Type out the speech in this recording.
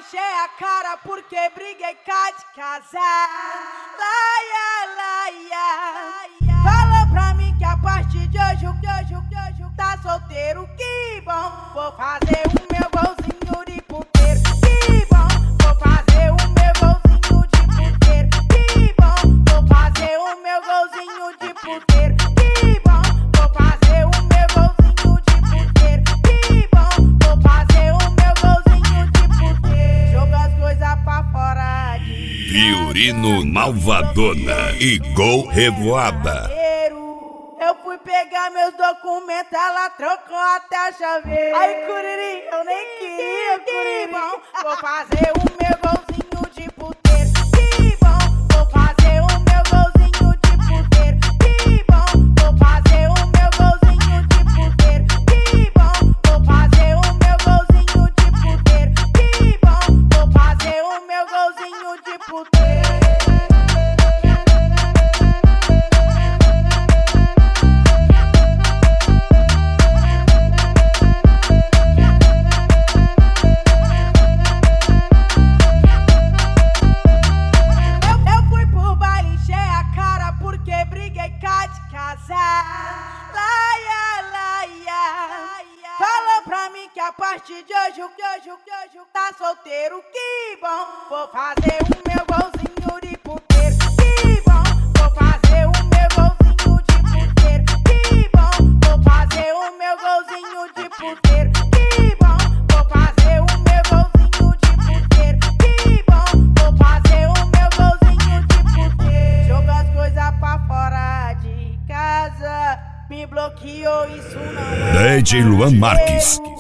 encher a cara porque briguei cá de casar. Laia, laia. Falou pra mim que a partir de hoje tá solteiro, que bom. Vou fazer o meu golzinho de puteiro, que bom. Vou fazer o meu golzinho de puteiro, que bom. Vou fazer o meu golzinho de puteiro, que bom. Vou fazer o meu golzinho de puteiro, que bom. Vou fazer o meu golzinho de puteiro. Joga as coisas pra fora de Viorino Malvadona e Gol Revoada. Eu fui pegar meus documentos, ela trocou até a chaveira. Ai, Curiri, eu nem queria, Curiri. Bom, vou fazer o meu golzinho de puteiro, que bom. Vou fazer o meu golzinho de puteiro, que bom. Vou fazer o meu golzinho de puteiro, que bom. Vou fazer o meu golzinho de puteiro, que bom. Vou fazer o meu golzinho de puteiro. Laia, laia. Falou pra mim que a partir de hoje tá solteiro, que bom. Vou fazer o meu golzinho de puteiro, que bom. Vou fazer o meu golzinho de puteiro, que bom. Vou fazer o meu golzinho de puteiro, que bom. Vou fazer o meu golzinho de puteiro, que bom. Vou fazer o meu golzinho de puteiro. Joga as coisas pra fora de casa, me bloqueou, isso não é. DJ Luan Marques.